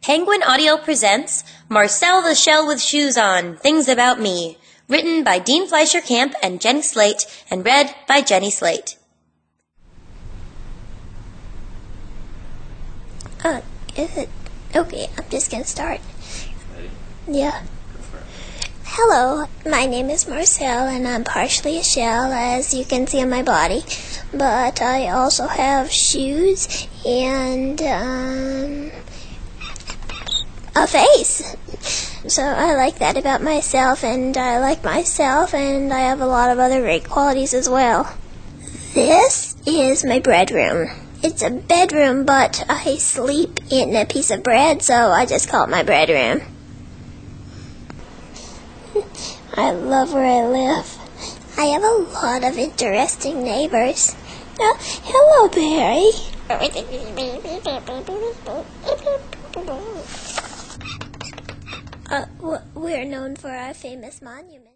Penguin Audio presents Marcel the Shell with Shoes On, Things About Me, written by Dean Fleischer Camp and Jenny Slate, and read by Jenny Slate. Okay, I'm just gonna start. Ready? Yeah. Go for it. Hello, my name is Marcel, and I'm partially a shell, as you can see on my body. But I also have shoes and, a face. So I like that about myself, and I like myself, and I have a lot of other great qualities as well. This is my bedroom. It's a bedroom, but I sleep in a piece of bread, so I just call it my bedroom. I love where I live. I have a lot of interesting neighbors. Hello, Barry. We're known for our famous monument.